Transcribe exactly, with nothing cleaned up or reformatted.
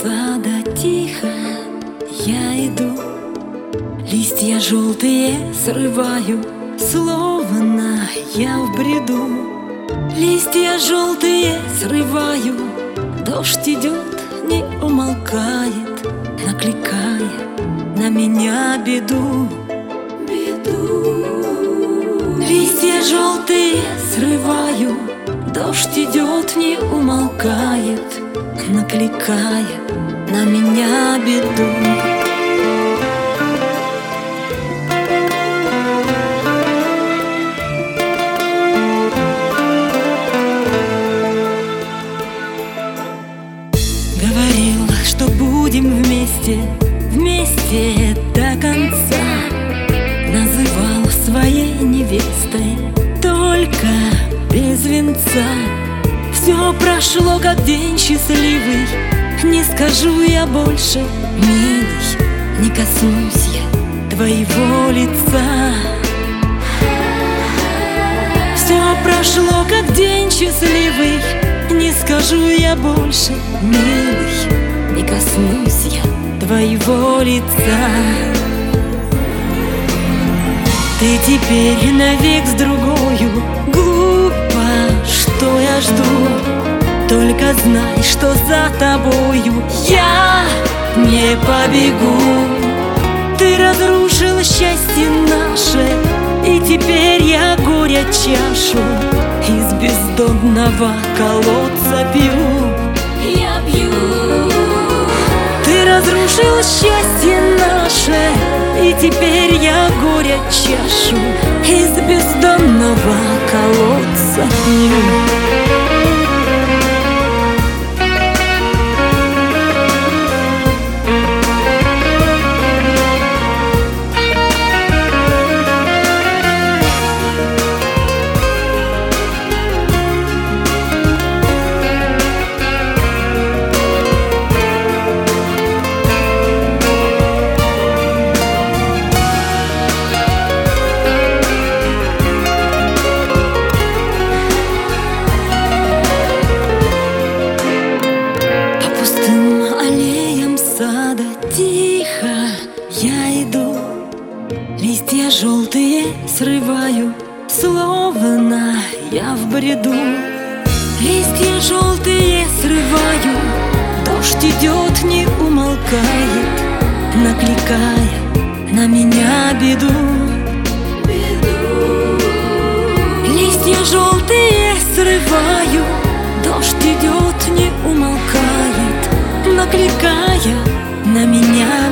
сада тихо я иду, листья желтые срываю, словно я в бреду. Листья желтые срываю, дождь идет, не умолкает, накликая на меня беду. Беду. Листья желтые срываю, дождь идет, не умолкает, накликая на меня беду. Говорил, что будем вместе, вместе до конца. Называл своей невестой, только без венца. Все прошло, как день счастливый, не скажу я больше, милый, не коснусь я твоего лица. Все прошло, как день счастливый, не скажу я больше, милый, не коснусь я твоего лица. Ты теперь навек с другою, глупо, что я жду. Только знай, что за тобою я не побегу. Ты разрушил счастье наше, и теперь я горя чашу из бездонного колодца пью. Я пью. Ты разрушил счастье наше, и теперь я горя чашу из бездонного колодца пью. Тихо я иду, листья желтые срываю, словно я в бреду. Листья желтые срываю, дождь идет, не умолкает, накликая на меня беду. Беду. Листья желтые срываю, дождь идет, не умолкает, накликая на меня